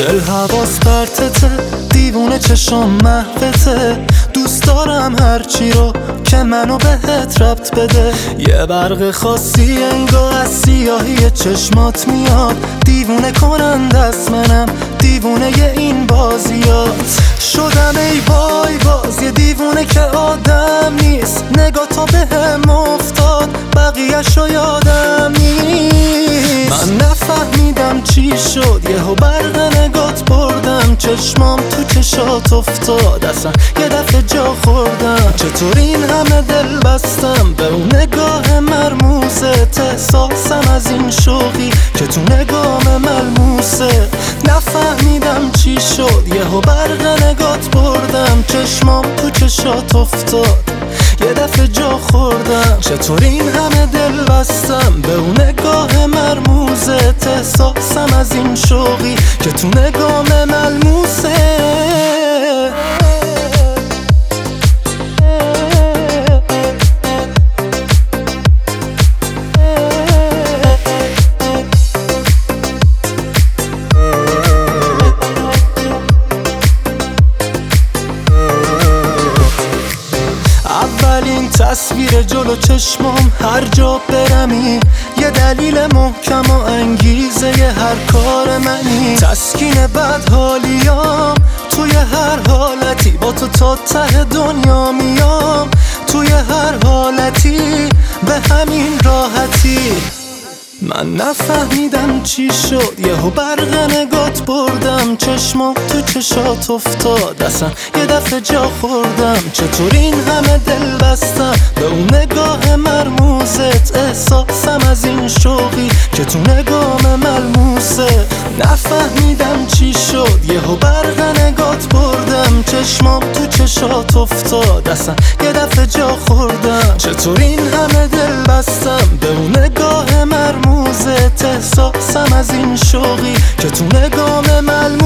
دل حواس پرتته، دیوونه چشم محوته. دوست دارم هرچی رو که منو بهت ربط بده. یه برق خاصی انگار از سیاهی چشمات میاد، دیوونه کننده است منم دیوونه این بازیات. شدم ای وای باز یه دیوونه که آدم نیست، نگاه تا بهم افتاد بقیه‌شو یادم نیست. من نفهمیدم چی شد، یهو برق نگات بردم، چشمام تو چشات افتاد، اصلا یه دفعه جا خوردم. چطور این همه دل بستم به اون نگاه مرموزت، احساسم از این شوقی که تو نگام ملموسه. نفهمیدم چی شد، یهو برق نگات بردم، چشمام تو چشات افتاد، یه دفعه جا خوردم. چطور این همه دل بستم به اون نگاه مرموزت، احساسم از این شوقی که تو نگام ملموسه. اولین تصویر جلو چشمام، هر جا برمی یه دلیل محکم و انگیزه ی هر کار منی. تسکین بدحالیام توی هر حالتی، با تو تا ته دنیا میام، توی هر حالتی به همین راحتی. من نفهمیدم چی شد، یهو برق نگات بردم، چشمام تو چشات افتاد، اصلا یه دفعه جا خوردم. چطور این همه دل بستم به اون نگاه مرموزت، احساسم از این شوقی که تو نگام ملموسه. نفهمیدم چی شد، یهو برق نگات بردم، چشمام تو چشات افتاد، اصلا یه دفعه جا خوردم. چطور این همه دل بستم به اون نگاه مرموزت، احساسم از این شوقی که تو نگام ملموسه.